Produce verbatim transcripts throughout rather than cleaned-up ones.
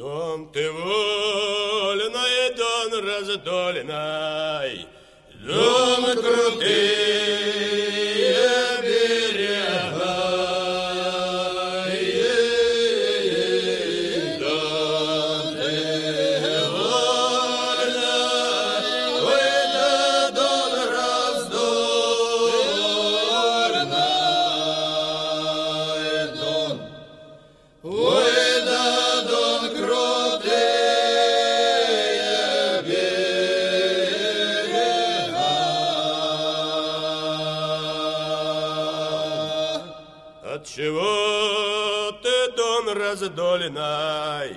Дон ты вольный, дон раздольный, дом крутые берега, дон ты вольный, ой, да дон раздольный, дон, ой, да дон крутые берега. Отчего ты, дон раздольный,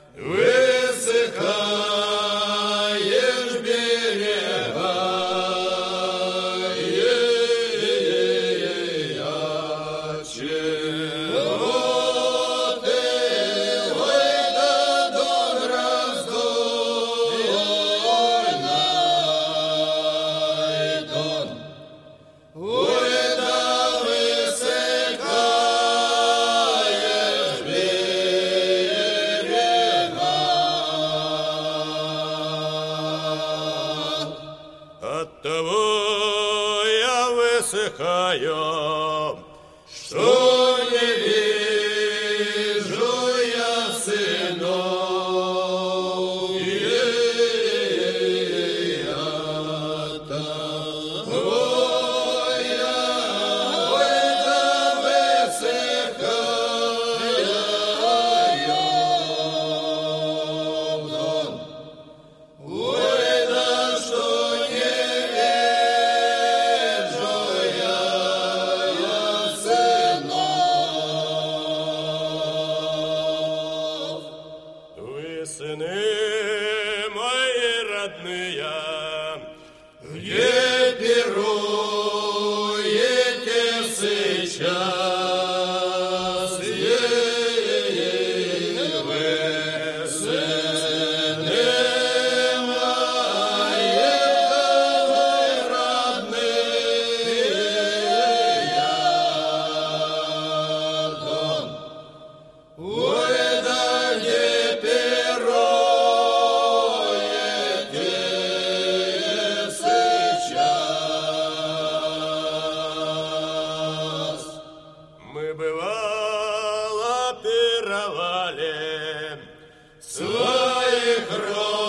высыхаешь берега? Ей-ей-ей, отчего ты, ой, да дон раздольный, дон, ой, да высыхаешь берега. Оттого я высыхаю, что не вижу я сынов. Ей-ей-ей, оттого я, ой, да высыхаю, дон, ой, да что не вижу я сынов. Вы, сыны мои родные, где пируете сейчас? Ей-ей-ей, вы, сыны мои, родные, дон, ой, да не пируете сейчас. Мы бывало пировали своих родных.